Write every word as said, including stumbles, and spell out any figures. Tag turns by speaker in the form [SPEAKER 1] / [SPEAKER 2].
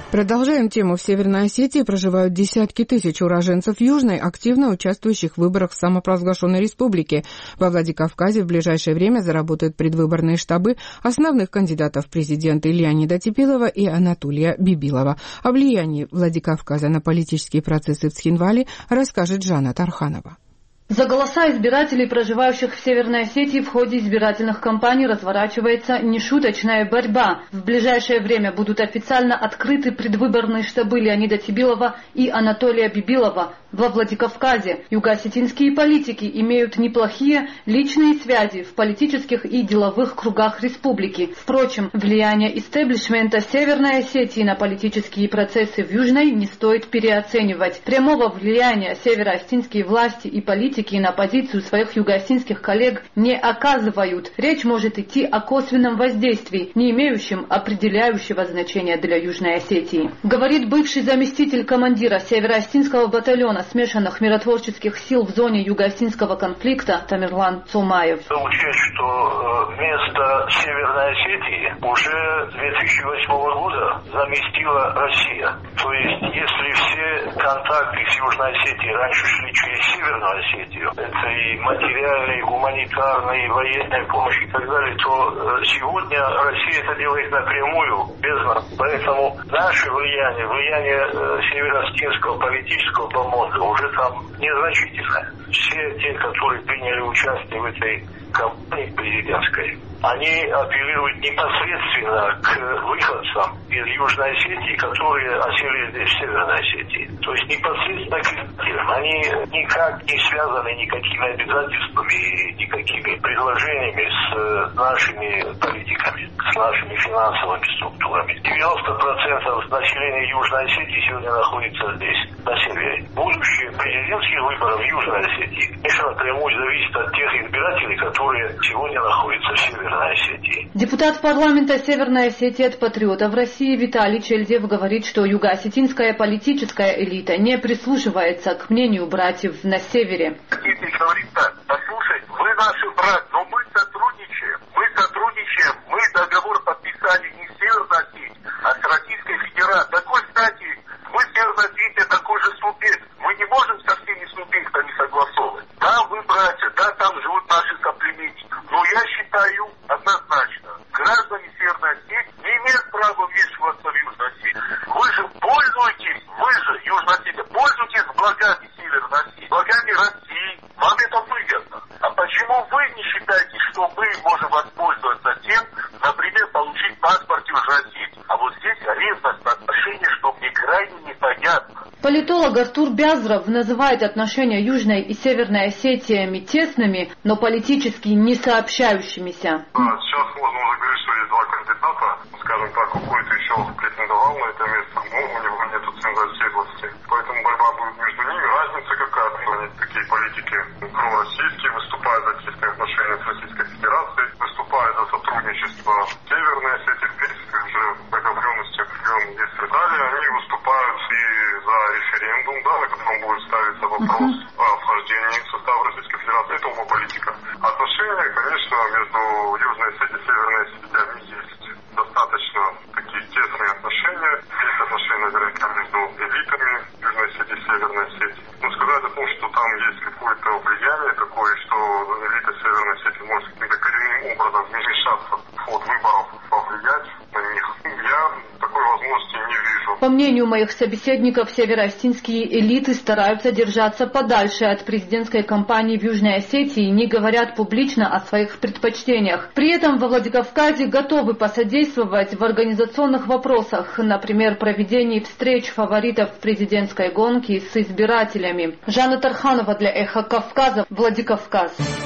[SPEAKER 1] Продолжаем тему. В Северной Осетии проживают десятки тысяч уроженцев Южной, активно участвующих в выборах самопровозглашенной республики. Во Владикавказе в ближайшее время заработают предвыборные штабы основных кандидатов в президенты Леонида Тепилова и Анатолия Бибилова. О влиянии Владикавказа на политические процессы в Цхинвале расскажет Жанна Тарханова.
[SPEAKER 2] За голоса избирателей, проживающих в Северной Осетии, в ходе избирательных кампаний разворачивается нешуточная борьба. В ближайшее время будут официально открыты предвыборные штабы Леонида Тепилова и Анатолия Бибилова во Владикавказе. Юго-осетинские политики имеют неплохие личные связи в политических и деловых кругах республики. Впрочем, влияние истеблишмента Северной Осетии на политические процессы в Южной не стоит переоценивать. Прямого влияния североосетинские власти и политики на позицию своих юго-осетинских коллег не оказывают. Речь может идти о косвенном воздействии, не имеющем определяющего значения для Южной Осетии. Говорит бывший заместитель командира североосетинского батальона смешанных миротворческих сил в зоне юго-осетинского конфликта Тамерлан Цумаев.
[SPEAKER 3] Учесть, что место Северной Осетии уже с две тысячи восьмого года заместила Россия. То есть, если все контакты с Южной Осетией раньше шли через Северную Осетию, это и материальная, и гуманитарная, и военная помощь и так далее, то сегодня Россия это делает напрямую, без нас. Поэтому наше влияние, влияние северо-осетинского политического помолвка уже там незначительное. Все те, которые приняли участие в этой кампании президентской, они апеллируют непосредственно к выходцам из Южной Осетии, которые осели здесь, в Северной Осетии. То есть непосредственно к избирателям. Они никак не связаны никакими обязательствами и никакими предложениями с нашими политиками, с нашими финансовыми структурами. девяносто процентов населения Южной Осетии сегодня находится здесь, на севере. Будущее президентских выборов в Южной Осетии, конечно, напрямую зависит от тех избирателей, которые сегодня находятся в Северной Осетии.
[SPEAKER 2] Депутат парламента Северной Осетии от патриотов России Виталий Чельдев говорит, что юго-осетинская политическая элита не прислушивается к мнению братьев на севере.
[SPEAKER 4] Осетия говорит так: послушай, вы наши брат, но мы сотрудничаем, мы сотрудничаем, мы договор подписали не с Северной Осетией, а с Российской Федерацией. Такой, кстати, мы с Северной Осетией такой же субъект, мы не можем со всеми субъектами согласовывать. Да, вы братья, да, там живут наши соплеменники, но я считаю однозначно, граждане Северной Осетии не имеют права вмешиваться в Южной Осетии. Вы же пользуетесь, вы же, Южная Осетия, пользуетесь благами Северной Осетии, благами России, вам это выгодно. А почему вы не считаете, что мы можем воспользоваться тем, например, получить паспорт Южной Осетии? А вот здесь ревность отношения, что мне крайне непонятно.
[SPEAKER 2] Политолог Артур Бязров называет отношения Южной и Северной Осетиями тесными, но политически не сообщающимися.
[SPEAKER 5] Сейчас можно уже говорить, что есть два кандидата, скажем так, какой-то еще претендовал на это место, но у него нет цензорности. Поэтому борьба будет между ними. Разница какая-то, они такие политики пророссийские, выступают за тесные отношения с Российской Федерацией, выступают за сотрудничество Северной Осетии, в принципе, уже договоренности определенные есть и далее. Они выступают и за референдум, да, на котором будет ставиться вопрос о вхождении в состав Российской Федерации. Это оба политика. Отношения, конечно, между Южной Осетией и Северной Осетией есть достаточно такие тесные отношения. Есть отношения наверняка между элитами Южной Осетии и Северной Осетии. Но сказать о том, что там есть какое-то влияние такое, что элита Северной Осетии может каким-то коренным образом вмешаться в ход выборов, повлиять на них, я такой возможности не вижу.
[SPEAKER 2] По мнению моих собеседников, североосетинские элиты стараются держаться подальше от президентской кампании в Южной Осетии и не говорят публично о своих предпочтениях. При этом во Владикавказе готовы посодействовать в организационных вопросах, например, проведении встреч фаворитов президентской гонки с избирателями. Жанна Тарханова для Эхо Кавказа, Владикавказ.